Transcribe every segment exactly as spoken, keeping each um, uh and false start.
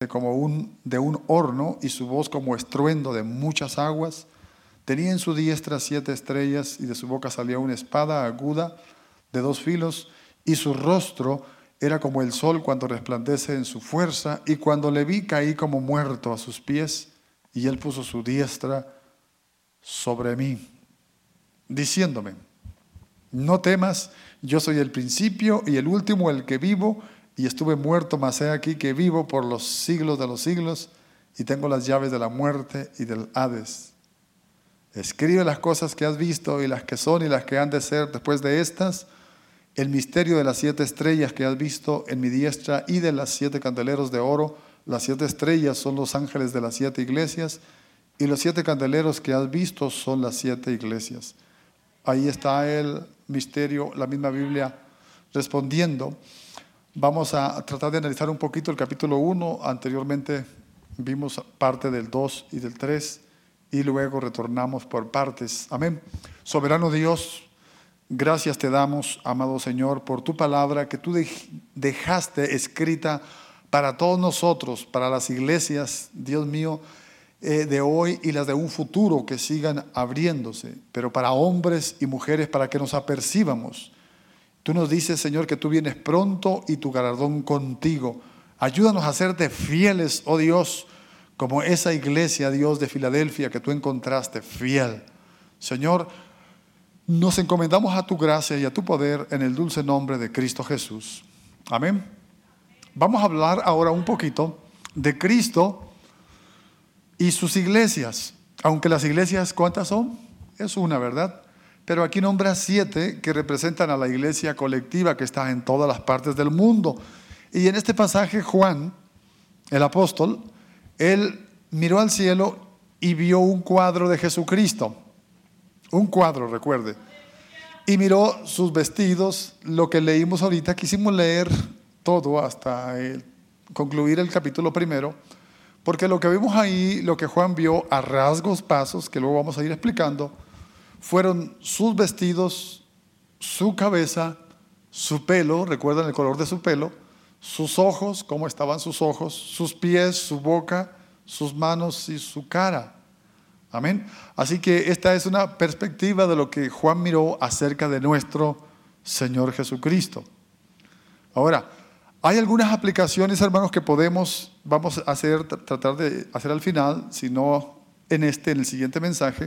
como un, de un horno, y su voz como estruendo de muchas aguas. Tenía en su diestra siete estrellas, y de su boca salía una espada aguda de dos filos, y su rostro era como el sol cuando resplandece en su fuerza. Y cuando le vi, caí como muerto a sus pies, y él puso su diestra sobre mí, diciéndome: no temas, yo soy el principio y el último, el que vivo, y estuve muerto, mas he aquí que vivo por los siglos de los siglos, y tengo las llaves de la muerte y del Hades. Escribe las cosas que has visto, y las que son y las que han de ser después de estas, el misterio de las siete estrellas que has visto en mi diestra, y de las siete candeleros de oro. Las siete estrellas son los ángeles de las siete iglesias, y los siete candeleros que has visto son las siete iglesias. Ahí está el misterio, la misma Biblia respondiendo. Vamos a tratar de analizar un poquito el capítulo uno. Anteriormente vimos parte del dos y del tres, y luego retornamos por partes. Amén. Soberano Dios, gracias te damos, amado Señor, por tu palabra que tú dejaste escrita para todos nosotros, para las iglesias, Dios mío, eh, de hoy y las de un futuro que sigan abriéndose, pero para hombres y mujeres, para que nos apercibamos. Tú nos dices, Señor, que tú vienes pronto y tu galardón contigo. Ayúdanos a serte fieles, oh Dios, como esa iglesia, Dios, de Filadelfia que tú encontraste fiel. Señor, nos encomendamos a tu gracia y a tu poder en el dulce nombre de Cristo Jesús. Amén. Vamos a hablar ahora un poquito de Cristo y sus iglesias. Aunque las iglesias, ¿cuántas son? Es una, ¿verdad? Pero aquí nombra siete que representan a la iglesia colectiva que está en todas las partes del mundo. Y en este pasaje Juan, el apóstol, él miró al cielo y vio un cuadro de Jesucristo. Un cuadro, recuerde. Y miró sus vestidos, lo que leímos ahorita. Quisimos leer todo hasta el, concluir el capítulo primero, porque lo que vimos ahí, lo que Juan vio a rasgos pasos, que luego vamos a ir explicando, fueron sus vestidos, su cabeza, su pelo, recuerdan el color de su pelo, sus ojos, cómo estaban sus ojos, sus pies, su boca, sus manos y su cara. Amén. Así que esta es una perspectiva de lo que Juan miró acerca de nuestro Señor Jesucristo. Ahora, hay algunas aplicaciones, hermanos, que podemos, vamos a hacer, tratar de hacer al final, si no en este, en el siguiente mensaje.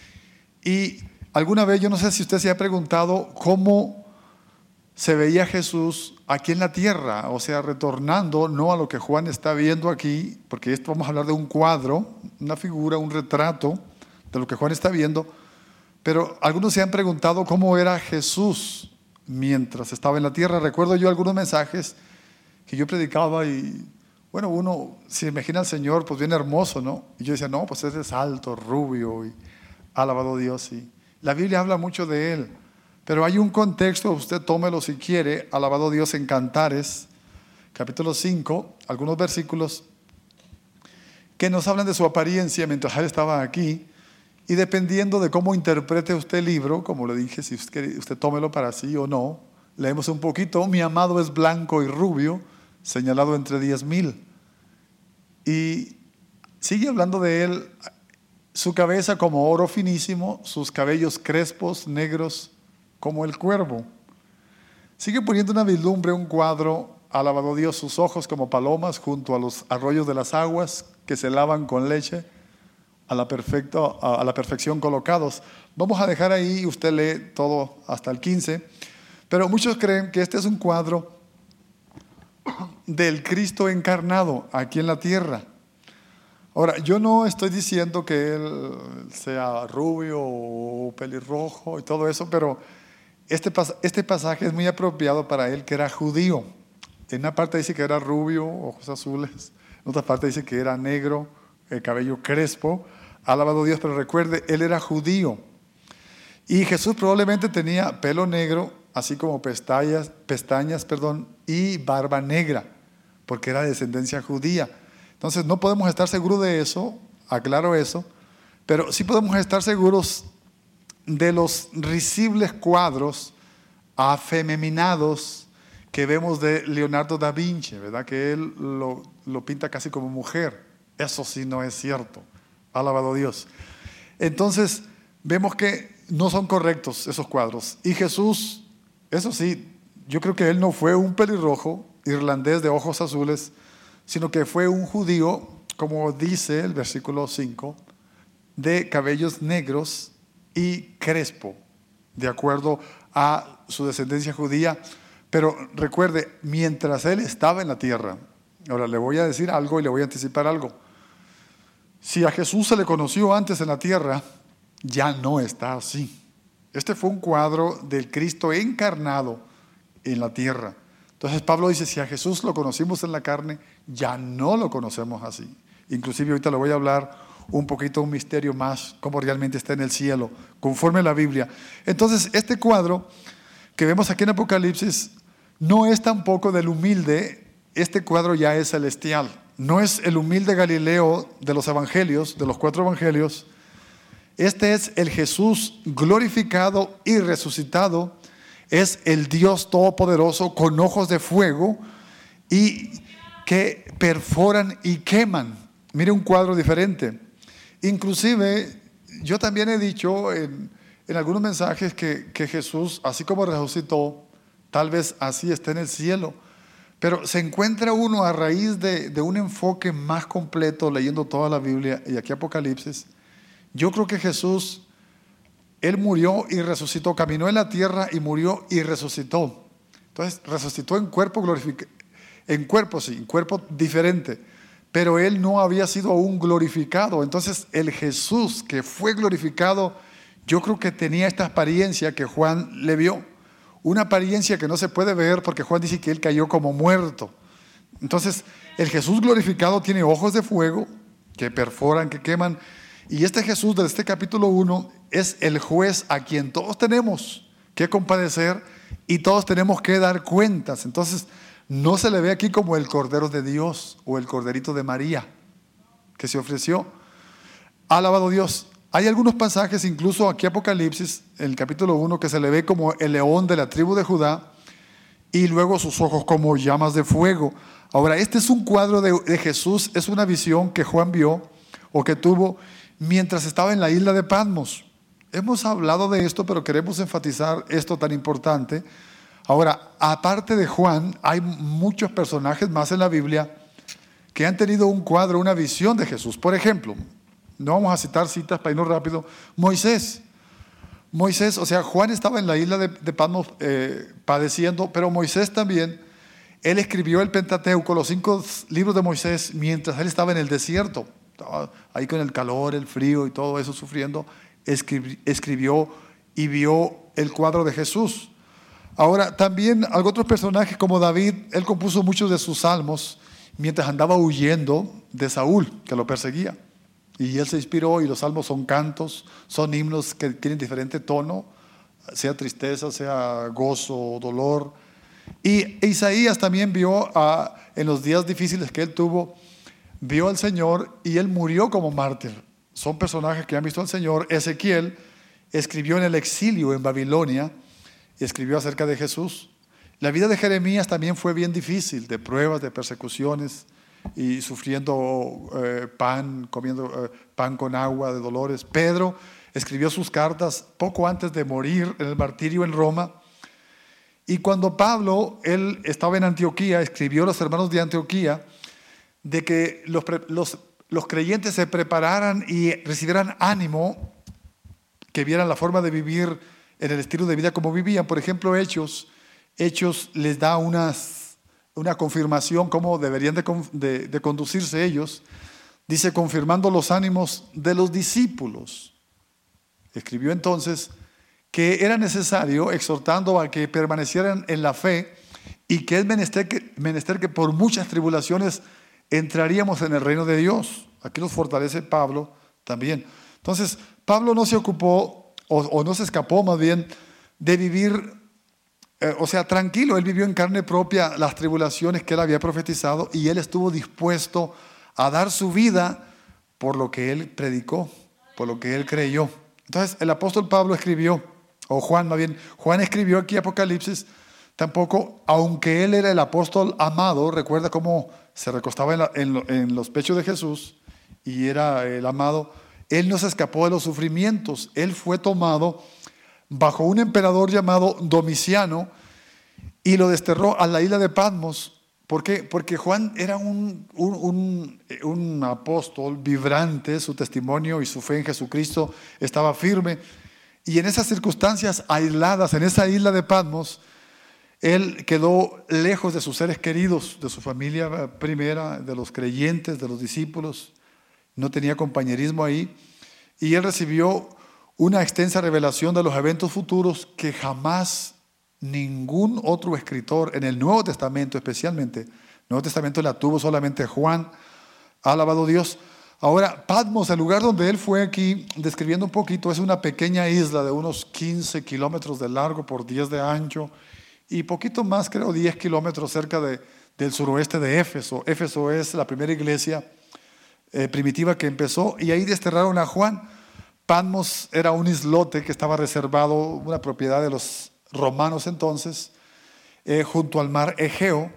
Y alguna vez, yo no sé si usted se ha preguntado cómo se veía Jesús aquí en la tierra, o sea, retornando no a lo que Juan está viendo aquí, porque esto vamos a hablar de un cuadro, una figura, un retrato de lo que Juan está viendo, pero algunos se han preguntado cómo era Jesús mientras estaba en la tierra. Recuerdo yo algunos mensajes que yo predicaba y, bueno, uno se imagina al Señor pues bien hermoso, ¿no? Y yo decía, no, pues ese es alto, rubio, y alabado Dios. Y la Biblia habla mucho de Él. Pero hay un contexto, usted tómelo si quiere, alabado Dios, en Cantares, capítulo cinco, algunos versículos que nos hablan de su apariencia mientras Él estaba aquí, y dependiendo de cómo interprete usted el libro, como le dije, si usted, usted tómelo para sí o no, leemos un poquito. Mi amado es blanco y rubio, señalado entre diez mil. Y sigue hablando de Él, su cabeza como oro finísimo, sus cabellos crespos, negros, como el cuervo. Sigue poniendo una vislumbre, un cuadro, alabado Dios, sus ojos como palomas junto a los arroyos de las aguas que se lavan con leche a la, perfecto, a la perfección colocados. Vamos a dejar ahí, usted lee todo hasta el quince, pero muchos creen que este es un cuadro del Cristo encarnado aquí en la tierra. Ahora, yo no estoy diciendo que Él sea rubio o pelirrojo y todo eso, pero Este, pas- este pasaje es muy apropiado para él, que era judío. En una parte dice que era rubio, ojos azules. En otra parte dice que era negro, el cabello crespo. Alabado Dios, pero recuerde, él era judío. Y Jesús probablemente tenía pelo negro, así como pestañas, pestañas perdón, y barba negra, porque era de descendencia judía. Entonces no podemos estar seguros de eso, aclaro eso, pero sí podemos estar seguros de los risibles cuadros afeminados que vemos de Leonardo da Vinci, ¿verdad? Que él lo, lo pinta casi como mujer. Eso sí no es cierto. Alabado Dios. Entonces, vemos que no son correctos esos cuadros. Y Jesús, eso sí, yo creo que él no fue un pelirrojo irlandés de ojos azules, sino que fue un judío, como dice el versículo cinco, de cabellos negros y crespo, de acuerdo a su descendencia judía. Pero recuerde, mientras él estaba en la tierra, ahora le voy a decir algo y le voy a anticipar algo. Si a Jesús se le conoció antes en la tierra, ya no está así. Este fue un cuadro del Cristo encarnado en la tierra. Entonces Pablo dice, si a Jesús lo conocimos en la carne, ya no lo conocemos así. Inclusive ahorita le voy a hablar un poquito, un misterio más, cómo realmente está en el cielo, conforme a la Biblia. Entonces este cuadro que vemos aquí en Apocalipsis no es tampoco del humilde, este cuadro ya es celestial. No es el humilde Galileo de los evangelios, de los cuatro evangelios. Este es el Jesús glorificado y resucitado. Es el Dios todopoderoso con ojos de fuego y que perforan y queman. Mire, un cuadro diferente. Inclusive, yo también he dicho en, en algunos mensajes que, que Jesús, así como resucitó, tal vez así está en el cielo. Pero se encuentra uno a raíz de, de un enfoque más completo, leyendo toda la Biblia y aquí Apocalipsis. Yo creo que Jesús, Él murió y resucitó, caminó en la tierra y murió y resucitó. Entonces resucitó en cuerpo glorificado, en cuerpo sí, en cuerpo diferente, pero Él no había sido aún glorificado. Entonces el Jesús que fue glorificado, yo creo que tenía esta apariencia que Juan le vio. Una apariencia que no se puede ver porque Juan dice que Él cayó como muerto. Entonces el Jesús glorificado tiene ojos de fuego que perforan, que queman. Y este Jesús de este capítulo uno es el juez a quien todos tenemos que compadecer y todos tenemos que dar cuentas. Entonces no se le ve aquí como el Cordero de Dios o el Corderito de María que se ofreció. Alabado Dios. Hay algunos pasajes, incluso aquí Apocalipsis, en el capítulo uno, que se le ve como el león de la tribu de Judá y luego sus ojos como llamas de fuego. Ahora, este es un cuadro de, de Jesús, es una visión que Juan vio o que tuvo mientras estaba en la isla de Patmos. Hemos hablado de esto, pero queremos enfatizar esto tan importante. Ahora, aparte de Juan, hay muchos personajes más en la Biblia que han tenido un cuadro, una visión de Jesús. Por ejemplo, no vamos a citar citas para irnos rápido. Moisés. Moisés, o sea, Juan estaba en la isla de, de Patmos eh, padeciendo, pero Moisés también, él escribió el Pentateuco, los cinco libros de Moisés, mientras él estaba en el desierto. Estaba ahí con el calor, el frío y todo eso sufriendo. Escribió, escribió y vio el cuadro de Jesús. Ahora, también otros personajes como David, él compuso muchos de sus salmos mientras andaba huyendo de Saúl, que lo perseguía. Y él se inspiró, y los salmos son cantos, son himnos que tienen diferente tono, sea tristeza, sea gozo, dolor. Y Isaías también vio a, en los días difíciles que él tuvo, vio al Señor y él murió como mártir. Son personajes que han visto al Señor. Ezequiel escribió en el exilio en Babilonia, escribió acerca de Jesús. La vida de Jeremías también fue bien difícil, de pruebas, de persecuciones, y sufriendo eh, pan, comiendo eh, pan con agua, de dolores. Pedro escribió sus cartas poco antes de morir en el martirio en Roma. Y cuando Pablo, él estaba en Antioquía, escribió a los hermanos de Antioquía de que los, los, los creyentes se prepararan y recibieran ánimo, que vieran la forma de vivir en el estilo de vida como vivían. Por ejemplo, Hechos, Hechos les da unas... una confirmación cómo deberían de, de, de conducirse ellos. Dice, confirmando los ánimos de los discípulos. Escribió entonces que era necesario, exhortando a que permanecieran en la fe y que es menester que, menester que por muchas tribulaciones entraríamos en el reino de Dios. Aquí los fortalece Pablo también. Entonces, Pablo no se ocupó, o, o no se escapó más bien, de vivir Eh, o sea, tranquilo. Él vivió en carne propia las tribulaciones que él había profetizado y él estuvo dispuesto a dar su vida por lo que él predicó, por lo que él creyó. Entonces el apóstol Pablo escribió, o Juan más bien, Juan escribió aquí Apocalipsis Tampoco, aunque él era el apóstol amado, recuerda cómo se recostaba en, la, en, lo, en los pechos de Jesús y era el amado, él no se escapó de los sufrimientos. Él fue tomado bajo un emperador llamado Domiciano y lo desterró a la isla de Patmos. ¿Por qué? Porque Juan era un, un, un, un apóstol vibrante, su testimonio y su fe en Jesucristo estaba firme. Y en esas circunstancias aisladas, en esa isla de Patmos, él quedó lejos de sus seres queridos, de su familia primera, de los creyentes, de los discípulos. No tenía compañerismo ahí. Y él recibió una extensa revelación de los eventos futuros que jamás ningún otro escritor en el Nuevo Testamento, especialmente, el Nuevo Testamento la tuvo solamente Juan. Ha alabado Dios. Ahora, Patmos, el lugar donde él fue aquí, describiendo un poquito, es una pequeña isla de unos quince kilómetros de largo por diez de ancho. Y poquito más, creo, diez kilómetros cerca de, del suroeste de Éfeso. Éfeso es la primera iglesia eh, primitiva que empezó, y ahí desterraron a Juan. Patmos era un islote que estaba reservado, una propiedad de los romanos entonces, eh, junto al mar Egeo,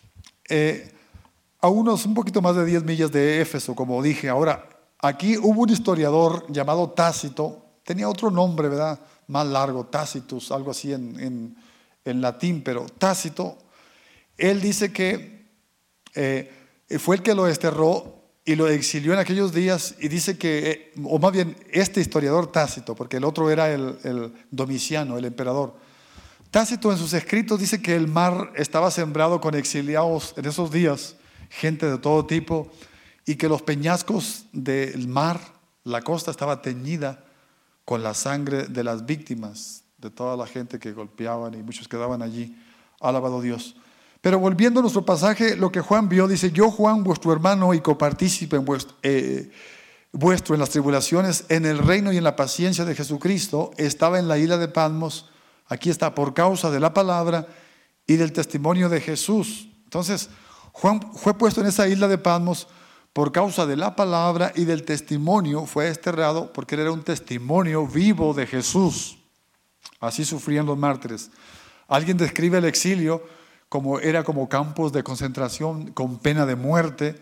eh, a unos un poquito más de diez millas de Éfeso, como dije. Ahora, aquí hubo un historiador llamado Tácito, tenía otro nombre, ¿verdad? Más largo, Tacitus, algo así en... en en latín, pero Tácito, él dice que eh, fue el que lo desterró y lo exilió en aquellos días, y dice que, eh, o más bien este historiador Tácito, porque el otro era el, el Domiciano, el emperador. Tácito en sus escritos dice que el mar estaba sembrado con exiliados en esos días, gente de todo tipo, y que los peñascos del mar, la costa, estaba teñida con la sangre de las víctimas, de toda la gente que golpeaban, y muchos quedaban allí. Alabado Dios. Pero volviendo a nuestro pasaje, lo que Juan vio, dice: yo, Juan, vuestro hermano y copartícipe en vuestro, eh, vuestro en las tribulaciones, en el reino y en la paciencia de Jesucristo, estaba en la isla de Patmos. Aquí está, por causa de la palabra y del testimonio de Jesús. Entonces, Juan fue puesto en esa isla de Patmos por causa de la palabra y del testimonio. Fue desterrado porque él era un testimonio vivo de Jesús. Así sufrían los mártires. Alguien describe el exilio como era como campos de concentración con pena de muerte,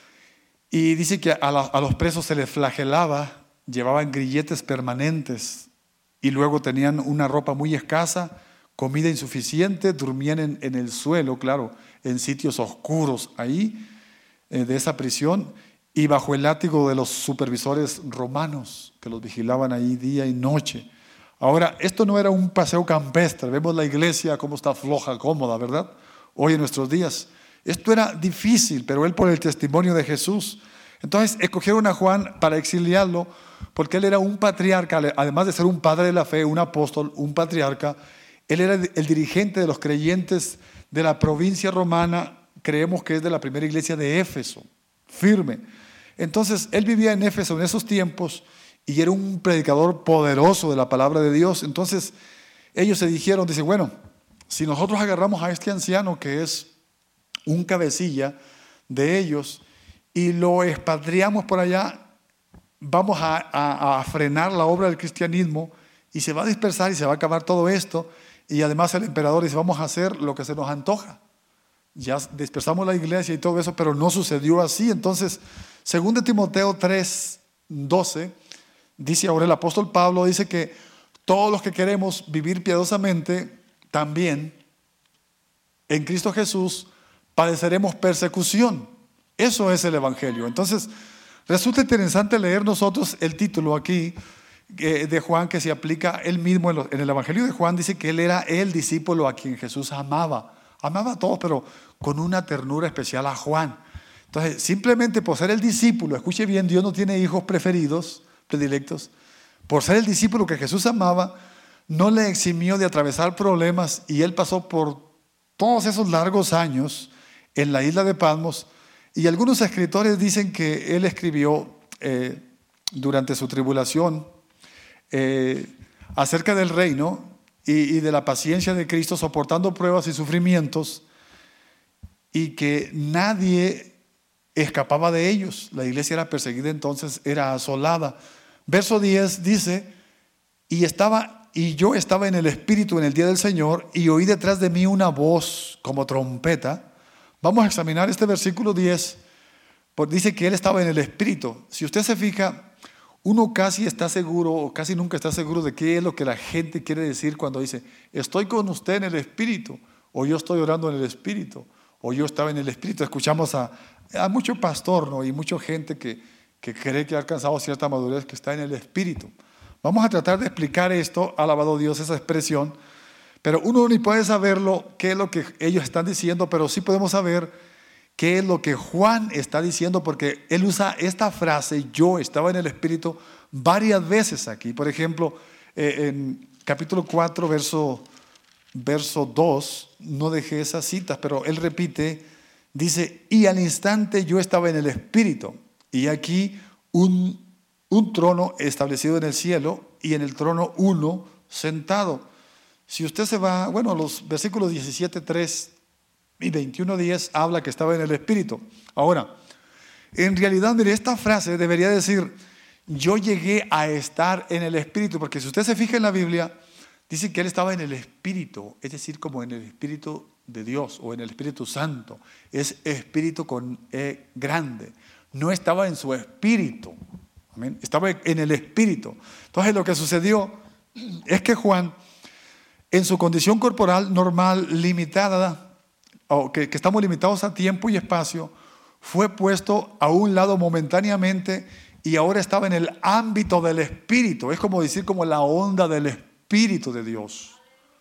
y dice que a, la, a los presos se les flagelaba, llevaban grilletes permanentes y luego tenían una ropa muy escasa, comida insuficiente, dormían en, en el suelo, claro, en sitios oscuros ahí eh, de esa prisión, y bajo el látigo de los supervisores romanos que los vigilaban ahí día y noche. Ahora, esto no era un paseo campestre. Vemos la iglesia cómo está floja, cómoda, ¿verdad? Hoy en nuestros días. Esto era difícil, pero él, por el testimonio de Jesús. Entonces, escogieron a Juan para exiliarlo, porque él era un patriarca, además de ser un padre de la fe, un apóstol, un patriarca. Él era el dirigente de los creyentes de la provincia romana, creemos que es de la primera iglesia de Éfeso, firme. Entonces, él vivía en Éfeso en esos tiempos, y era un predicador poderoso de la palabra de Dios. Entonces ellos se dijeron, dice, bueno, si nosotros agarramos a este anciano que es un cabecilla de ellos y lo expatriamos por allá, vamos a, a, a frenar la obra del cristianismo, y se va a dispersar y se va a acabar todo esto. Y además el emperador dice, vamos a hacer lo que se nos antoja. Ya dispersamos la iglesia y todo eso, pero no sucedió así. Entonces, según de Timoteo tres doce, dice ahora el apóstol Pablo, dice que todos los que queremos vivir piadosamente, también en Cristo Jesús padeceremos persecución. Eso es el evangelio. Entonces, resulta interesante leer nosotros el título aquí eh, de Juan, que se aplica él mismo en, lo, en el evangelio de Juan. Dice que él era el discípulo a quien Jesús amaba. Amaba a todos, pero con una ternura especial a Juan. Entonces, simplemente por ser el discípulo, escuche bien, Dios no tiene hijos preferidos, predilectos. Por ser el discípulo que Jesús amaba, no le eximió de atravesar problemas, y él pasó por todos esos largos años en la isla de Patmos. Y algunos escritores dicen que él escribió eh, durante su tribulación eh, acerca del reino y, y de la paciencia de Cristo, soportando pruebas y sufrimientos, y que nadie escapaba de ellos. La iglesia era perseguida entonces, era asolada. Verso diez dice: y estaba y yo estaba en el Espíritu en el día del Señor y oí detrás de mí una voz como trompeta. Vamos a examinar este versículo diez, porque dice que él estaba en el Espíritu. Si usted se fija, uno casi está seguro, o casi nunca está seguro de qué es lo que la gente quiere decir cuando dice, estoy con usted en el Espíritu, o yo estoy orando en el Espíritu, o yo estaba en el Espíritu. Escuchamos a, a mucho pastor, ¿no? Y mucha gente que, que cree que ha alcanzado cierta madurez, que está en el Espíritu. Vamos a tratar de explicar esto, alabado Dios, esa expresión, pero uno ni puede saberlo, qué es lo que ellos están diciendo, pero sí podemos saber qué es lo que Juan está diciendo, porque él usa esta frase, yo estaba en el Espíritu, varias veces aquí. Por ejemplo, eh, en capítulo cuatro, verso, verso dos, no dejé esas citas, pero él repite, dice, y al instante yo estaba en el Espíritu, y aquí un, un trono establecido en el cielo, y en el trono uno sentado. Si usted se va, bueno, los versículos diecisiete, tres y veintiuno, diez habla que estaba en el Espíritu. Ahora, en realidad, mire, esta frase debería decir, yo llegué a estar en el Espíritu, porque si usted se fija en la Biblia, dice que él estaba en el Espíritu, es decir, como en el Espíritu de Dios o en el Espíritu Santo. Es Espíritu con E grande. No estaba en su espíritu. Amén. Estaba en el Espíritu. Entonces lo que sucedió es que Juan, en su condición corporal normal, limitada, o que, que estamos limitados a tiempo y espacio, fue puesto a un lado momentáneamente y ahora estaba en el ámbito del Espíritu. Es como decir, como la onda del Espíritu de Dios.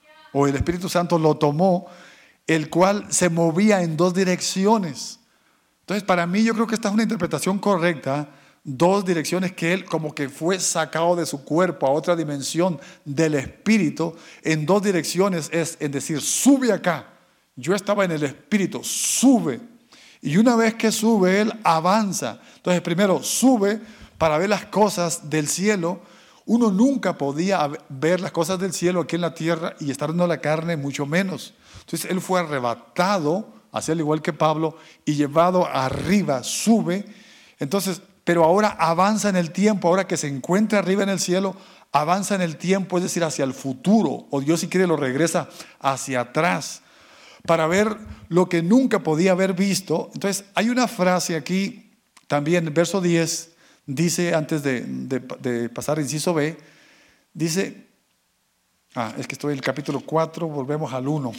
O el Espíritu Santo lo tomó, el cual se movía en dos direcciones. Entonces, para mí, yo creo que esta es una interpretación correcta. Dos direcciones, que él como que fue sacado de su cuerpo a otra dimensión del Espíritu. En dos direcciones es, es decir, sube acá. Yo estaba en el Espíritu, sube. Y una vez que sube, él avanza. Entonces, primero sube para ver las cosas del cielo. Uno nunca podía ver las cosas del cielo aquí en la tierra y estar en la carne, mucho menos. Entonces, él fue arrebatado, así al igual que Pablo, y llevado arriba, sube. Entonces, pero ahora avanza en el tiempo, ahora que se encuentra arriba en el cielo, avanza en el tiempo, es decir, hacia el futuro. O Dios, si quiere, lo regresa hacia atrás, para ver lo que nunca podía haber visto. Entonces hay una frase aquí también, verso diez, dice, antes de, de, de pasar al inciso B, dice, ah, es que estoy en el capítulo cuatro, volvemos al uno,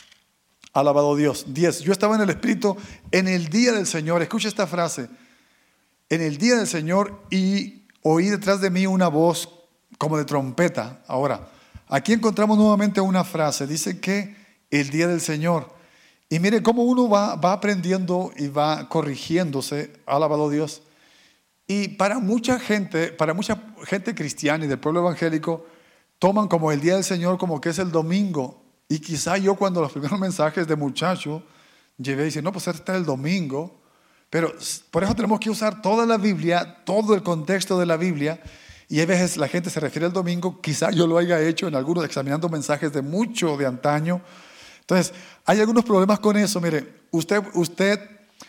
alabado Dios. diez, yo estaba en el Espíritu en el día del Señor. Escucha esta frase, en el día del Señor, y oí detrás de mí una voz como de trompeta. Ahora, aquí encontramos nuevamente una frase, dice que el día del Señor. Y mire cómo uno va, va aprendiendo y va corrigiéndose, alabado Dios. Y para mucha gente, para mucha gente cristiana y del pueblo evangélico, toman como el día del Señor como que es el domingo. Y quizá yo, cuando los primeros mensajes de muchacho llevé y dije, no, pues este está el domingo. Pero por eso tenemos que usar toda la Biblia, todo el contexto de la Biblia. Y a veces la gente se refiere al domingo, quizá yo lo haya hecho en algunos, examinando mensajes de mucho de antaño. Entonces, hay algunos problemas con eso. Mire, usted, usted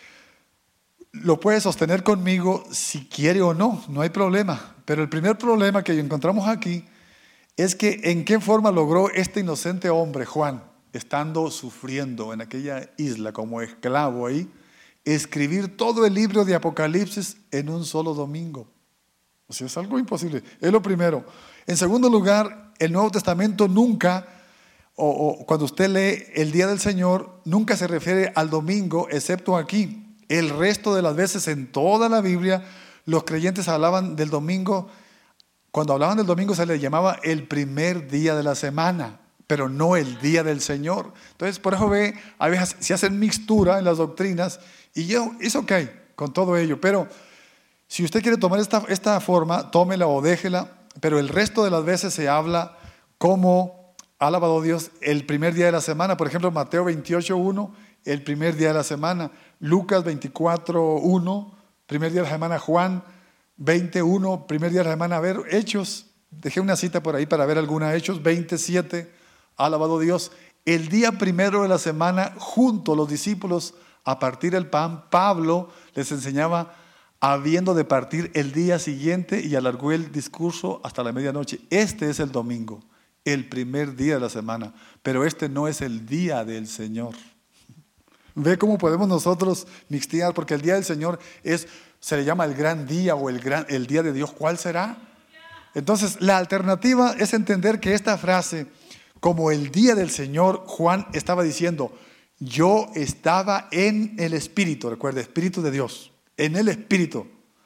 lo puede sostener conmigo si quiere o no, no hay problema. Pero el primer problema que encontramos aquí es que en qué forma logró este inocente hombre, Juan, estando sufriendo en aquella isla como esclavo ahí, escribir todo el libro de Apocalipsis en un solo domingo. O sea, es algo imposible. Es lo primero. En segundo lugar, el Nuevo Testamento nunca, o, o cuando usted lee el día del Señor, nunca se refiere al domingo, excepto aquí. El resto de las veces en toda la Biblia, los creyentes hablaban del domingo. Cuando hablaban del domingo se le llamaba el primer día de la semana, pero no el día del Señor. Entonces, por eso ve, a veces se hacen mixtura en las doctrinas, y yo, es ok con todo ello, pero si usted quiere tomar esta, esta forma, tómela o déjela, pero el resto de las veces se habla como, alabado Dios, el primer día de la semana. Por ejemplo, Mateo veintiocho uno, el primer día de la semana. Lucas veinticuatro uno, primer día de la semana. Juan veintiuno, primer día de la semana. A ver, Hechos, dejé una cita por ahí para ver alguna. Hechos veintisiete, alabado Dios, el día primero de la semana, junto a los discípulos a partir el pan. Pablo les enseñaba habiendo de partir el día siguiente y alargó el discurso hasta la medianoche. Este es el domingo. el primer día de la semana, pero este no es el día del Señor. Ve cómo podemos nosotros mixtear, porque el día del Señor es, se le llama el gran día o el, gran, el día de Dios. ¿Cuál será? Entonces, la alternativa es entender que esta frase, como el día del Señor, Juan estaba diciendo, yo estaba en el Espíritu, recuerda, Espíritu de Dios, en el Espíritu.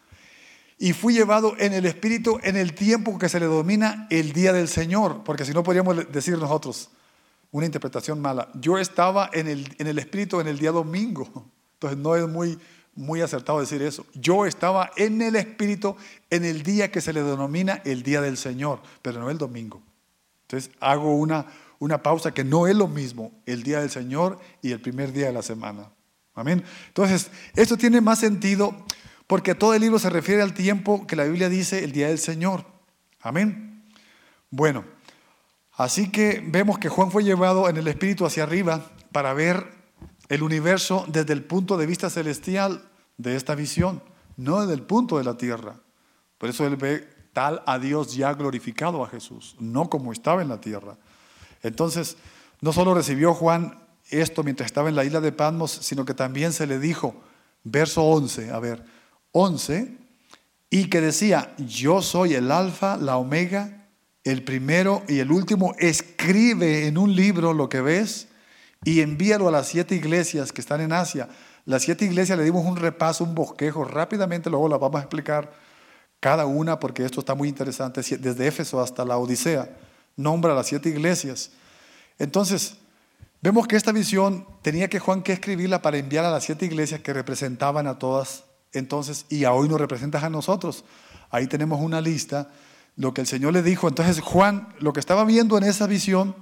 Y fui llevado en el Espíritu en el tiempo que se le denomina el día del Señor, porque si no podríamos decir nosotros una interpretación mala. Yo estaba en el, en el Espíritu en el día domingo, entonces no es muy, muy acertado decir eso. Yo estaba en el Espíritu en el día que se le denomina el día del Señor, pero no el domingo. Entonces hago una, una pausa que no es lo mismo el día del Señor y el primer día de la semana. Amén. Entonces, esto tiene más sentido porque todo el libro se refiere al tiempo que la Biblia dice el día del Señor. Amén. Bueno, así que vemos que Juan fue llevado en el Espíritu hacia arriba para ver el universo desde el punto de vista celestial de esta visión, no desde el punto de la tierra. Por eso él ve tal a Dios ya glorificado a Jesús, no como estaba en la tierra. Entonces, no solo recibió Juan esto mientras estaba en la isla de Patmos, sino que también se le dijo, verso once, a ver, once, y que decía, yo soy el alfa, la omega, el primero y el último. Escribe en un libro lo que ves y envíalo a las siete iglesias que están en Asia. Las siete iglesias le dimos un repaso, un bosquejo, rápidamente luego las vamos a explicar cada una porque esto está muy interesante, desde Éfeso hasta la Odisea, nombra las siete iglesias. Entonces, vemos que esta visión tenía que Juan que escribirla para enviar a las siete iglesias que representaban a todas entonces, y a hoy nos representas a nosotros. Ahí tenemos una lista, lo que el Señor le dijo. Entonces Juan, lo que estaba viendo en esa visión,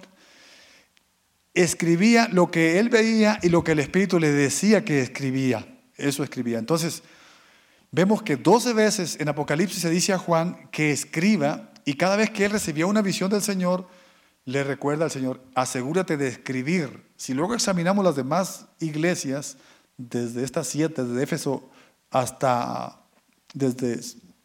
escribía lo que él veía y lo que el Espíritu le decía que escribía. Eso escribía. Entonces, vemos que doce veces en Apocalipsis se dice a Juan que escriba, y cada vez que él recibía una visión del Señor, le recuerda al Señor, asegúrate de escribir. Si luego examinamos las demás iglesias, desde estas siete, desde Éfeso hasta, desde,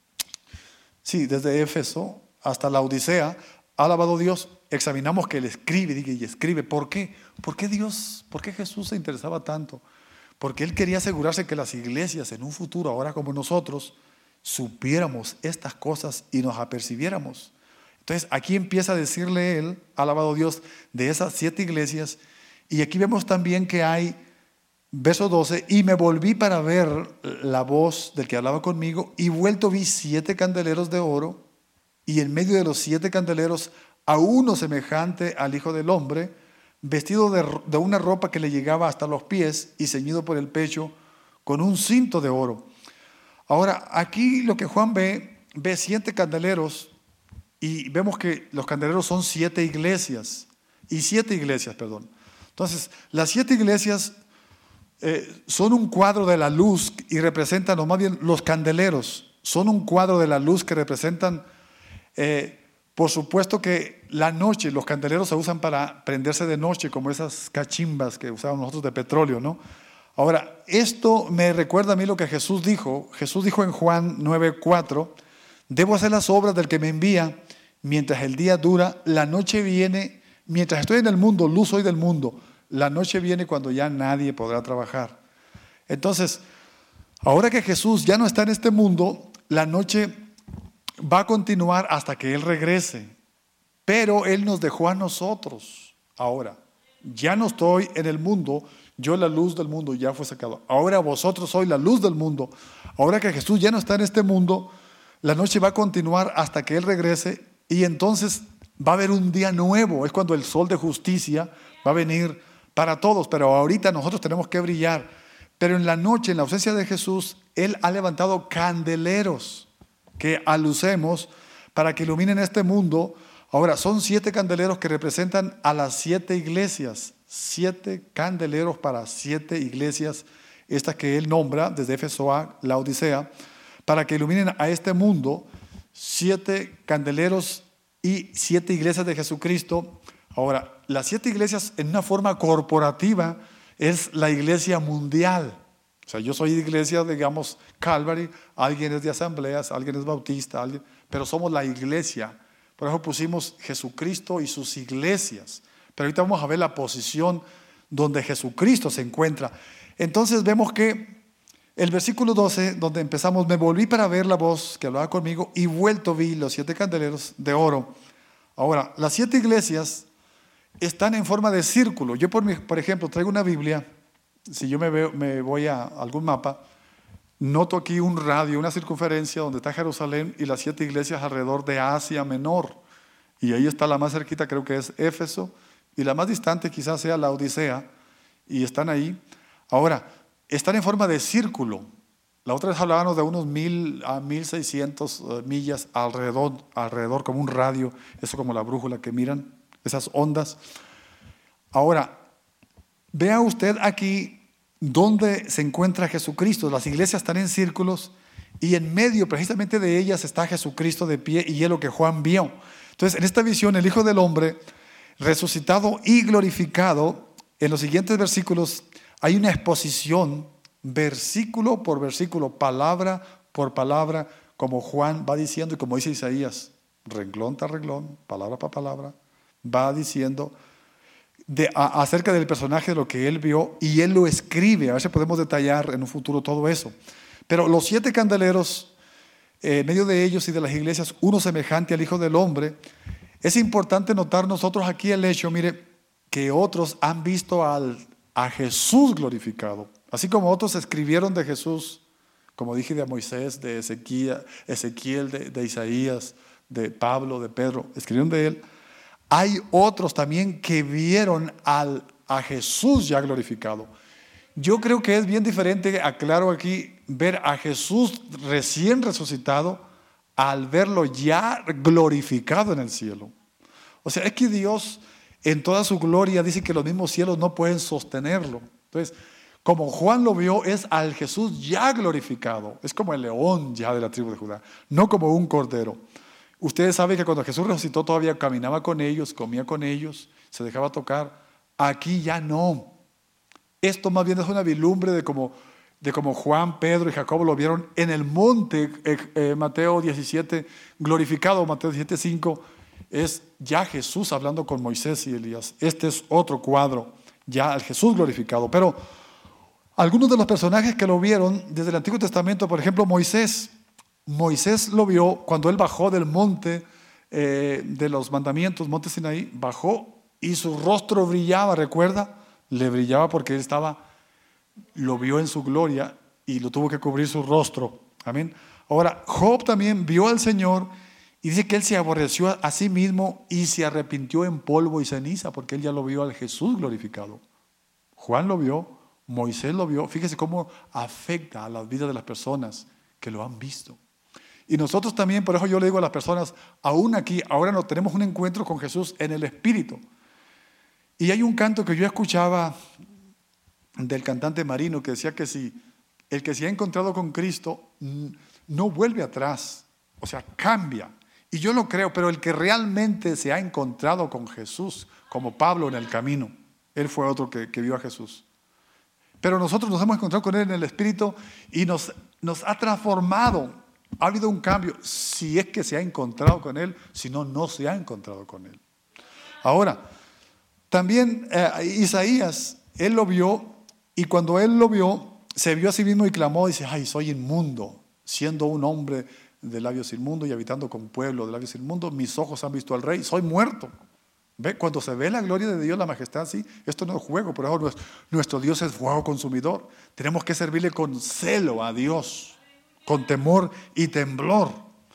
sí, desde Éfeso hasta la Odisea, alabado Dios, examinamos que él escribe y escribe. ¿Por qué? ¿Por qué Dios, por qué Jesús se interesaba tanto? Porque él quería asegurarse que las iglesias en un futuro, ahora como nosotros, supiéramos estas cosas y nos apercibiéramos. Entonces aquí empieza a decirle él, alabado Dios, de esas siete iglesias. Y aquí vemos también que hay, verso doce, y me volví para ver la voz del que hablaba conmigo, y vuelto vi siete candeleros de oro, y en medio de los siete candeleros a uno semejante al Hijo del Hombre, vestido de, de una ropa que le llegaba hasta los pies y ceñido por el pecho con un cinto de oro. Ahora, aquí lo que Juan ve, ve siete candeleros, y vemos que los candeleros son siete iglesias, y siete iglesias, perdón. Entonces, las siete iglesias eh, son un cuadro de la luz y representan, o más bien los candeleros, son un cuadro de la luz que representan, eh, por supuesto que la noche, los candeleros se usan para prenderse de noche, como esas cachimbas que usábamos nosotros de petróleo, ¿no? Ahora, esto me recuerda a mí lo que Jesús dijo. Jesús dijo en Juan nueve cuatro, debo hacer las obras del que me envía mientras el día dura, la noche viene, mientras estoy en el mundo, luz soy del mundo, la noche viene cuando ya nadie podrá trabajar. Entonces, ahora que Jesús ya no está en este mundo, la noche va a continuar hasta que Él regrese, pero Él nos dejó a nosotros. Ahora, ya no estoy en el mundo, yo la luz del mundo ya fue sacado. Ahora vosotros sois la luz del mundo. Ahora que Jesús ya no está en este mundo, la noche va a continuar hasta que Él regrese, y entonces va a haber un día nuevo. Es cuando el sol de justicia va a venir para todos, pero ahorita nosotros tenemos que brillar. Pero en la noche, en la ausencia de Jesús, Él ha levantado candeleros que alucemos para que iluminen este mundo. Ahora, son siete candeleros que representan a las siete iglesias. Siete candeleros para siete iglesias, estas que Él nombra desde Éfeso a la Odisea, para que iluminen a este mundo. Siete candeleros y siete iglesias de Jesucristo. Ahora, las siete iglesias en una forma corporativa es la iglesia mundial. O sea, yo soy de iglesia, digamos, Calvary, alguien es de asambleas, alguien es bautista, alguien, pero somos la iglesia Por eso pusimos Jesucristo y sus iglesias. Pero ahorita vamos a ver la posición donde Jesucristo se encuentra. Entonces vemos que el versículo doce, donde empezamos, me volví para ver la voz que hablaba conmigo y vuelto vi los siete candeleros de oro. Ahora, las siete iglesias están en forma de círculo. Yo, por, mi, por ejemplo, traigo una Biblia. Si yo me, veo, me voy a algún mapa, noto aquí un radio, una circunferencia donde está Jerusalén y las siete iglesias alrededor de Asia Menor. Y ahí está la más cerquita, creo que es Éfeso, y la más distante quizás sea la Odisea, y están ahí. Ahora, están en forma de círculo. La otra vez hablábamos de unos mil a mil seiscientas millas alrededor, alrededor, como un radio, eso como la brújula que miran, esas ondas. Ahora, vea usted aquí dónde se encuentra Jesucristo. Las iglesias están en círculos y en medio precisamente de ellas está Jesucristo de pie y es lo que Juan vio. Entonces, en esta visión, el Hijo del Hombre, resucitado y glorificado, en los siguientes versículos hay una exposición, versículo por versículo, palabra por palabra, como Juan va diciendo y como dice Isaías, renglón tras renglón, palabra por palabra, va diciendo de, a, acerca del personaje, de lo que él vio, y él lo escribe. A ver si podemos detallar en un futuro todo eso. Pero los siete candeleros, eh, en medio de ellos y de las iglesias, uno semejante al Hijo del Hombre. Es importante notar nosotros aquí el hecho, mire, que otros han visto al, a Jesús glorificado. Así como otros escribieron de Jesús, como dije, de Moisés, de Ezequiel, Ezequiel de, de Isaías, de Pablo, de Pedro, escribieron de él. Hay otros también que vieron al, a Jesús ya glorificado. Yo creo que es bien diferente, aclaro aquí, ver a Jesús recién resucitado al verlo ya glorificado en el cielo. O sea, es que Dios en toda su gloria dice que los mismos cielos no pueden sostenerlo. Entonces, como Juan lo vio, es al Jesús ya glorificado. Es como el león ya de la tribu de Judá, no como un cordero. Ustedes saben que cuando Jesús resucitó todavía caminaba con ellos, comía con ellos, se dejaba tocar. Aquí ya no. Esto más bien es una vislumbre de cómo de como Juan, Pedro y Jacobo lo vieron en el monte, eh, eh, Mateo diecisiete, glorificado, Mateo diecisiete cinco, es ya Jesús hablando con Moisés y Elías. Este es otro cuadro, ya el Jesús glorificado. Pero algunos de los personajes que lo vieron desde el Antiguo Testamento, por ejemplo, Moisés, Moisés lo vio cuando él bajó del monte eh, de los mandamientos, monte Sinaí, bajó y su rostro brillaba, ¿recuerda? Le brillaba porque él estaba, lo vio en su gloria y lo tuvo que cubrir su rostro. Amén. Ahora, Job también vio al Señor y dice que él se aborreció a sí mismo y se arrepintió en polvo y ceniza porque él ya lo vio al Jesús glorificado. Juan lo vio, Moisés lo vio. Fíjese cómo afecta a la vida de las personas que lo han visto. Y nosotros también, por eso yo le digo a las personas, aún aquí, ahora no tenemos un encuentro con Jesús en el Espíritu. Y hay un canto que yo escuchaba del cantante Marino que decía que si el que se ha encontrado con Cristo no vuelve atrás, o sea, cambia. Y yo lo creo, pero el que realmente se ha encontrado con Jesús, como Pablo en el camino, él fue otro que, que vio a Jesús. Pero nosotros nos hemos encontrado con él en el Espíritu y nos, nos ha transformado. Ha habido un cambio, si es que se ha encontrado con él, si no, no se ha encontrado con él. Ahora, también eh, Isaías, él lo vio y cuando él lo vio, se vio a sí mismo y clamó, dice, ay, soy inmundo, siendo un hombre de labios inmundos y habitando con pueblo de labios inmundos, mis ojos han visto al Rey, soy muerto. ¿Ve? Cuando se ve la gloria de Dios, la majestad, sí, esto no es juego, por eso nuestro Dios es fuego consumidor. Tenemos que servirle con celo a Dios, con temor y temblor.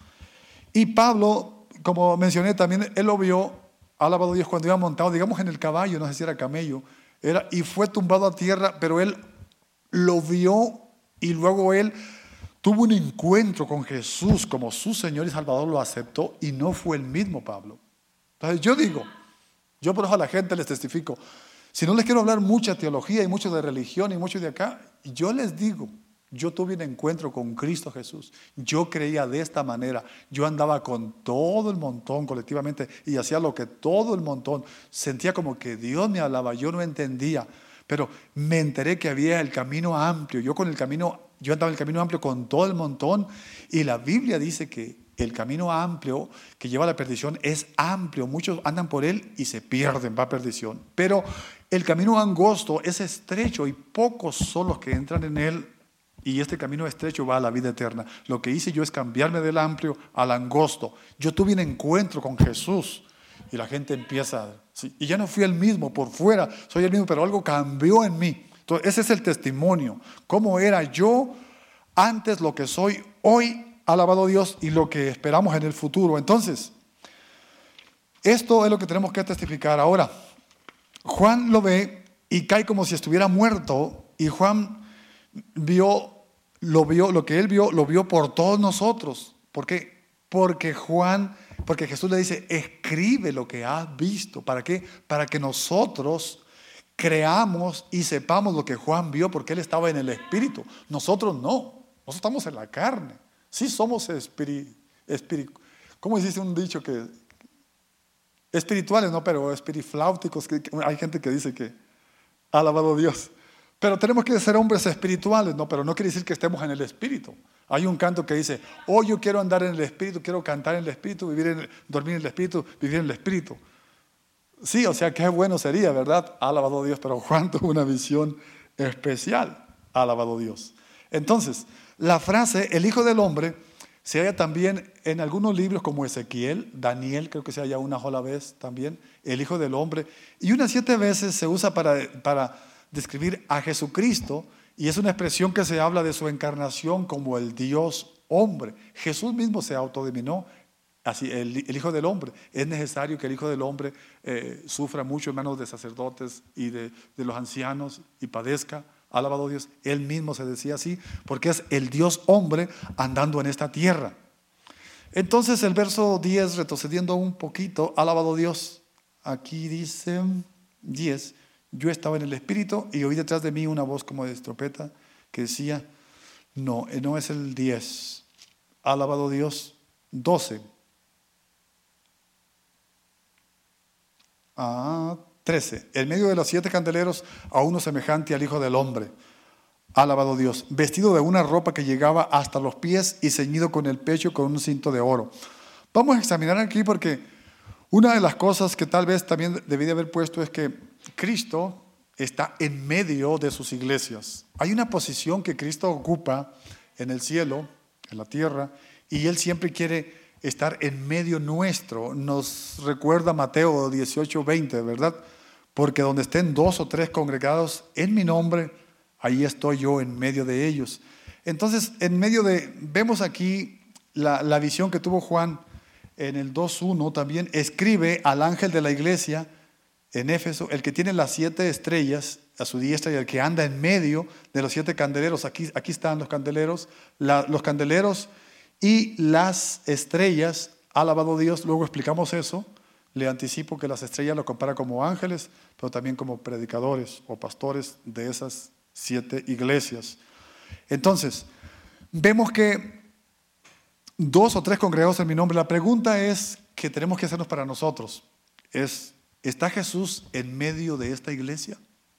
Y Pablo, como mencioné también, él lo vio, alabado Dios, cuando iba montado, digamos en el caballo, no sé si era camello, era, y fue tumbado a tierra, pero él lo vio y luego él tuvo un encuentro con Jesús como su Señor y Salvador, lo aceptó y no fue el mismo Pablo. Entonces yo digo, yo por eso a la gente les testifico, si no les quiero hablar mucha teología y mucho de religión y mucho de acá, yo les digo, yo tuve un encuentro con Cristo Jesús, yo creía de esta manera, yo andaba con todo el montón colectivamente y hacía lo que todo el montón, sentía como que Dios me hablaba, yo no entendía, pero me enteré que había el camino amplio, yo con el camino, yo andaba en el camino amplio con todo el montón y la Biblia dice que el camino amplio que lleva a la perdición es amplio. Muchos andan por él y se pierden, va a perdición. Pero el camino angosto es estrecho y pocos son los que entran en él. Y este camino estrecho va a la vida eterna. Lo que hice yo es cambiarme del amplio al angosto. Yo tuve un encuentro con Jesús y la gente empieza, ¿sí? Y ya no fui el mismo por fuera, soy el mismo, pero algo cambió en mí. Entonces ese es el testimonio. ¿Cómo era yo antes, lo que soy hoy, alabado Dios, y lo que esperamos en el futuro? Entonces, esto es lo que tenemos que testificar. Ahora, Juan lo ve y cae como si estuviera muerto, y Juan vio, lo vio, lo que él vio, lo vio por todos nosotros. ¿Por qué? Porque Juan, porque Jesús le dice, escribe lo que has visto. ¿Para qué? Para que nosotros creamos y sepamos lo que Juan vio, porque él estaba en el Espíritu. Nosotros no, nosotros estamos en la carne. Sí somos espíritu, espíritu. ¿Cómo dice un dicho que espirituales, no, pero espirifláuticos? Que, que hay gente que dice que, alabado Dios. Pero tenemos que ser hombres espirituales, no, pero no quiere decir que estemos en el Espíritu. Hay un canto que dice, oh, yo quiero andar en el Espíritu, quiero cantar en el Espíritu, vivir en el, dormir en el Espíritu, vivir en el Espíritu. Sí, o sea, qué bueno sería, ¿verdad? Alabado Dios, pero Juan tuvo una visión especial, alabado Dios. Entonces, la frase, el Hijo del Hombre, se halla también en algunos libros como Ezequiel, Daniel, creo que se halla una sola vez también, el Hijo del Hombre, y unas siete veces se usa para... para describir a Jesucristo, y es una expresión que se habla de su encarnación como el Dios hombre. Jesús mismo se autodenominó así, el, el Hijo del Hombre. Es necesario que el Hijo del Hombre eh, sufra mucho en manos de sacerdotes y de, de los ancianos y padezca, alabado Dios. Él mismo se decía así, porque es el Dios hombre andando en esta tierra. Entonces el verso diez, retrocediendo un poquito, alabado Dios, aquí dice diez, yo estaba en el Espíritu y oí detrás de mí una voz como de trompeta que decía, no, no es el diez, alabado Dios, doce. Ah, trece. En medio de los siete candeleros a uno semejante al Hijo del Hombre, alabado Dios, vestido de una ropa que llegaba hasta los pies y ceñido con el pecho con un cinto de oro. Vamos a examinar aquí porque una de las cosas que tal vez también debí de haber puesto es que Cristo está en medio de sus iglesias. Hay una posición que Cristo ocupa en el cielo, en la tierra, y Él siempre quiere estar en medio nuestro. Nos recuerda Mateo dieciocho veinte, ¿verdad? Porque donde estén dos o tres congregados en mi nombre, ahí estoy yo en medio de ellos. Entonces, en medio de, vemos aquí la, la visión que tuvo Juan en el dos uno, también escribe al ángel de la iglesia en Éfeso, el que tiene las siete estrellas a su diestra y el que anda en medio de los siete candeleros. Aquí, aquí están los candeleros, la, los candeleros y las estrellas, alabado Dios. Luego explicamos eso. Le anticipo que las estrellas lo compara como ángeles, pero también como predicadores o pastores de esas siete iglesias. Entonces, vemos que dos o tres congregados en mi nombre. La pregunta es que tenemos que hacernos para nosotros es, ¿está Jesús en medio de esta iglesia?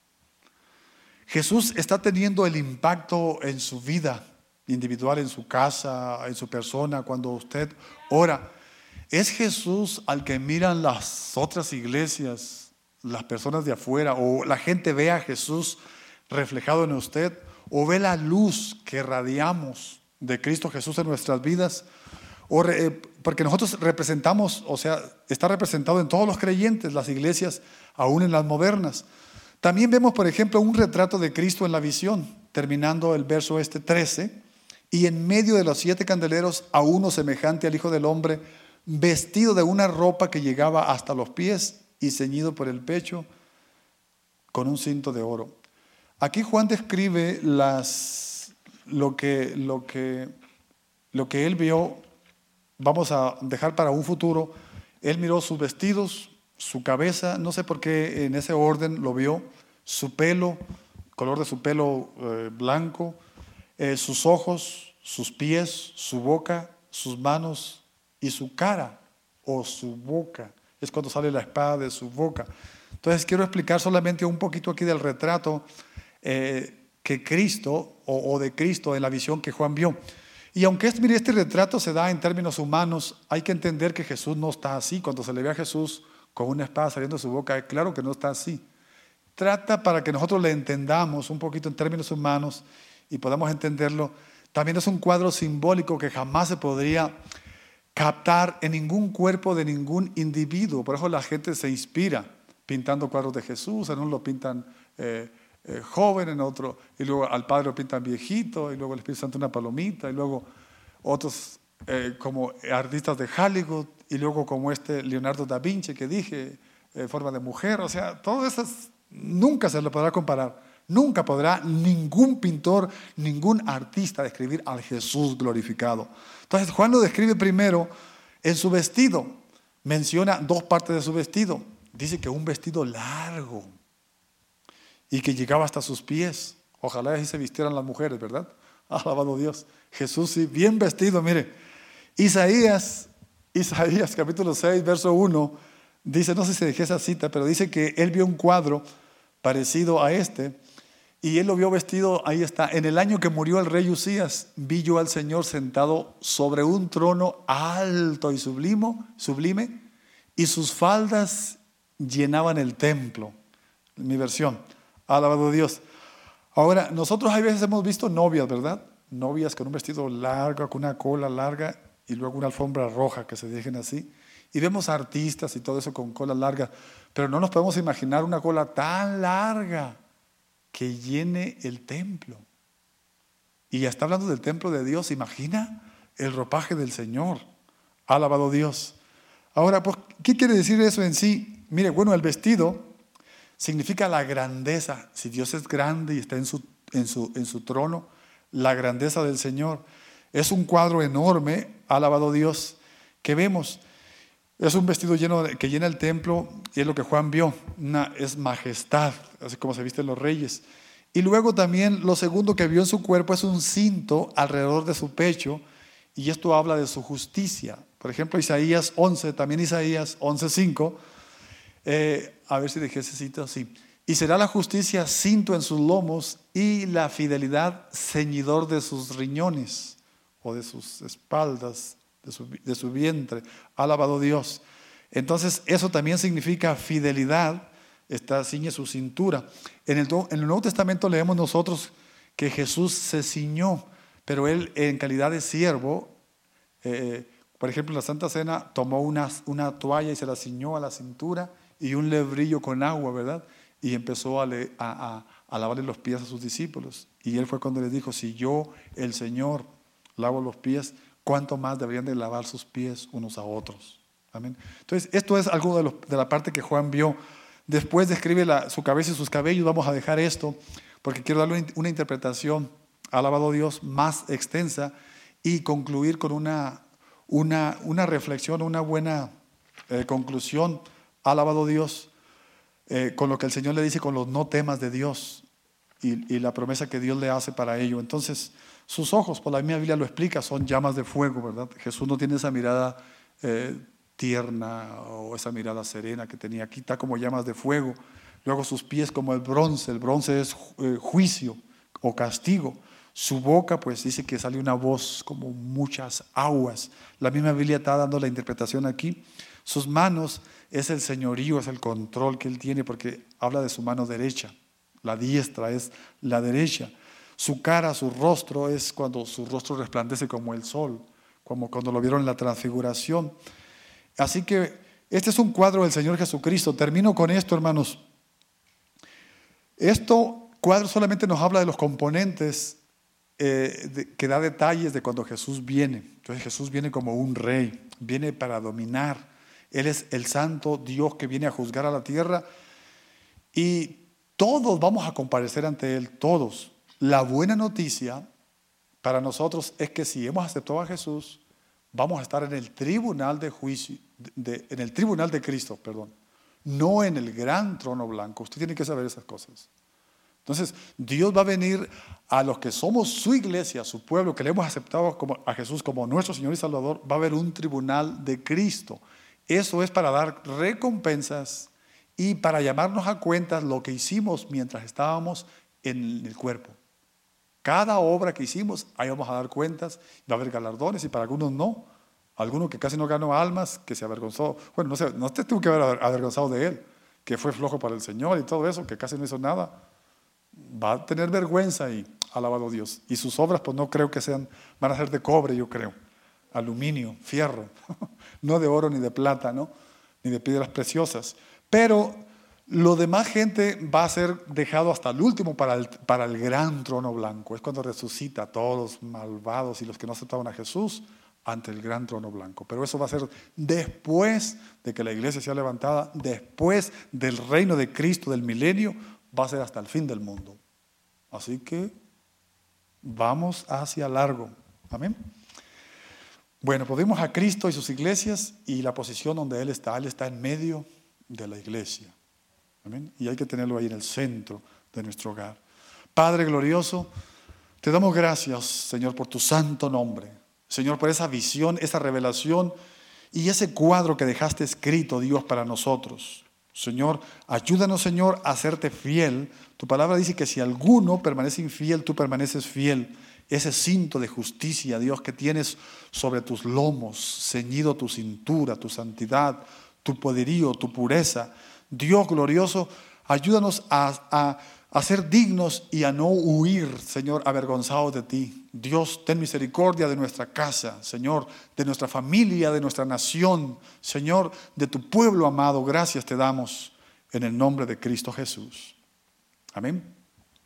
Jesús está teniendo el impacto en su vida individual, en su casa, en su persona, cuando usted ora. ¿Es Jesús al que miran las otras iglesias, las personas de afuera, o la gente ve a Jesús reflejado en usted, o ve la luz que radiamos de Cristo Jesús en nuestras vidas? O re, porque nosotros representamos, o sea, está representado en todos los creyentes, las iglesias, aún en las modernas. También vemos, por ejemplo, un retrato de Cristo en la visión, terminando el verso este trece, y en medio de los siete candeleros a uno semejante al Hijo del Hombre, vestido de una ropa que llegaba hasta los pies y ceñido por el pecho con un cinto de oro. Aquí Juan describe las, lo, que, lo, que, lo que él vio. Vamos a dejar para un futuro. Él miró sus vestidos, su cabeza, no sé por qué en ese orden lo vio, su pelo, color de su pelo eh, blanco, eh, sus ojos, sus pies, su boca, sus manos y su cara o su boca. Es cuando sale la espada de su boca. Entonces quiero explicar solamente un poquito aquí del retrato eh, que Cristo o, o de Cristo en la visión que Juan vio. Y aunque este, mire, este retrato se da en términos humanos, hay que entender que Jesús no está así. Cuando se le ve a Jesús con una espada saliendo de su boca, claro que no está así. Trata para que nosotros le entendamos un poquito en términos humanos y podamos entenderlo. También es un cuadro simbólico que jamás se podría captar en ningún cuerpo de ningún individuo. Por eso la gente se inspira pintando cuadros de Jesús. En uno lo pintan eh, eh, joven, en otro, y luego al Padre lo pintan viejito, y luego el Espíritu Santo una palomita, y luego otros eh, como artistas de Hollywood, y luego como este Leonardo da Vinci que dije, en forma de mujer. O sea, todo eso nunca se lo podrá comparar. Nunca podrá ningún pintor, ningún artista describir al Jesús glorificado. Entonces Juan lo describe primero en su vestido. Menciona dos partes de su vestido. Dice que un vestido largo y que llegaba hasta sus pies. Ojalá así se vistieran las mujeres, ¿verdad? Alabado Dios. Jesús sí, bien vestido, mire. Isaías, Isaías capítulo seis, verso uno, dice, no sé si dejé esa cita, pero dice que él vio un cuadro parecido a este, y él lo vio vestido, ahí está, en el año que murió el rey Usías, vi yo al Señor sentado sobre un trono alto y sublime, sublime, y sus faldas llenaban el templo. Mi versión, alabado Dios. Ahora, nosotros hay veces hemos visto novias, ¿verdad? Novias con un vestido largo, con una cola larga, y luego una alfombra roja que se dejen así. Y vemos artistas y todo eso con cola larga, pero no nos podemos imaginar una cola tan larga que llene el templo. Y ya está hablando del templo de Dios. Imagina el ropaje del Señor. Alabado Dios. Ahora, pues, ¿qué quiere decir eso en sí? Mire, bueno, el vestido significa la grandeza. Si Dios es grande y está en su, en su, en su trono, la grandeza del Señor. Es un cuadro enorme, alabado Dios, que vemos. Es un vestido lleno de, que llena el templo, y es lo que Juan vio, una, es majestad, así como se visten los reyes. Y luego también lo segundo que vio en su cuerpo es un cinto alrededor de su pecho, y esto habla de su justicia. Por ejemplo, Isaías once, también Isaías once cinco, eh, a ver si dejé ese cito así. Y será la justicia cinto en sus lomos y la fidelidad ceñidor de sus riñones o de sus espaldas. De su, de su vientre, alabado Dios. Entonces eso también significa fidelidad, está ciñe su cintura. En el, en el Nuevo Testamento leemos nosotros que Jesús se ciñó, pero él en calidad de siervo, eh, por ejemplo en la Santa Cena tomó una, una toalla y se la ciñó a la cintura y un lebrillo con agua, ¿verdad? Y empezó a, le, a, a, a lavarle los pies a sus discípulos. Y él fue cuando les dijo, si yo, el Señor, lavo los pies, ¿cuánto más deberían de lavar sus pies unos a otros? Amén. Entonces, esto es algo de, lo, de la parte que Juan vio. Después describe la, su cabeza y sus cabellos. Vamos a dejar esto porque quiero darle una interpretación, alabado Dios, más extensa y concluir con una, una, una reflexión, una buena eh, conclusión, alabado Dios, eh, con lo que el Señor le dice, con los no temas de Dios y, y la promesa que Dios le hace para ello. Entonces, sus ojos, por la misma Biblia lo explica, son llamas de fuego, ¿verdad? Jesús no tiene esa mirada eh, tierna o esa mirada serena que tenía aquí, está como llamas de fuego. Luego sus pies como el bronce, el bronce es eh, juicio o castigo. Su boca, pues dice que sale una voz como muchas aguas. La misma Biblia está dando la interpretación aquí. Sus manos es el señorío, es el control que él tiene, porque habla de su mano derecha. La diestra es la derecha. Su cara, su rostro es cuando su rostro resplandece como el sol, como cuando lo vieron en la transfiguración. Así que este es un cuadro del Señor Jesucristo. Termino con esto, hermanos. Esto cuadro solamente nos habla de los componentes eh, de, que da detalles de cuando Jesús viene. Entonces Jesús viene como un rey, viene para dominar. Él es el santo Dios que viene a juzgar a la tierra y todos vamos a comparecer ante Él, todos. La buena noticia para nosotros es que si hemos aceptado a Jesús, vamos a estar en el tribunal de juicio, de, de, en el tribunal de Cristo, perdón, no en el gran trono blanco. Usted tiene que saber esas cosas. Entonces, Dios va a venir a los que somos su iglesia, su pueblo, que le hemos aceptado como, a Jesús como nuestro Señor y Salvador. Va a haber un tribunal de Cristo. Eso es para dar recompensas y para llamarnos a cuentas lo que hicimos mientras estábamos en el cuerpo. Cada obra que hicimos, ahí vamos a dar cuentas, va a haber galardones y para algunos no. Alguno que casi no ganó almas, que se avergonzó. Bueno, no sé, no te tuvo que haber avergonzado de él, que fue flojo para el Señor y todo eso, que casi no hizo nada. Va a tener vergüenza y alabado Dios. Y sus obras, pues no creo que sean, van a ser de cobre, yo creo. Aluminio, fierro, no de oro ni de plata, ¿no? Ni de piedras preciosas. Pero lo demás gente va a ser dejado hasta el último para el, para el gran trono blanco. Es cuando resucita a todos los malvados y los que no aceptaban a Jesús ante el gran trono blanco. Pero eso va a ser después de que la iglesia sea levantada, después del reino de Cristo, del milenio, va a ser hasta el fin del mundo. Así que vamos hacia largo. Amén. Bueno, pues vimos a Cristo y sus iglesias y la posición donde Él está. Él está en medio de la iglesia. Amén. Y hay que tenerlo ahí en el centro de nuestro hogar. Padre glorioso, te damos gracias, Señor, por tu santo nombre. Señor, por esa visión, esa revelación y ese cuadro que dejaste escrito, Dios, para nosotros. Señor, ayúdanos, Señor, a serte fiel. Tu palabra dice que si alguno permanece infiel, tú permaneces fiel. Ese cinto de justicia, Dios, que tienes sobre tus lomos, ceñido tu cintura, tu santidad, tu poderío, tu pureza. Dios glorioso, ayúdanos a, a, a ser dignos y a no huir, Señor, avergonzados de ti. Dios, ten misericordia de nuestra casa, Señor, de nuestra familia, de nuestra nación, Señor, de tu pueblo amado. Gracias te damos en el nombre de Cristo Jesús. Amén.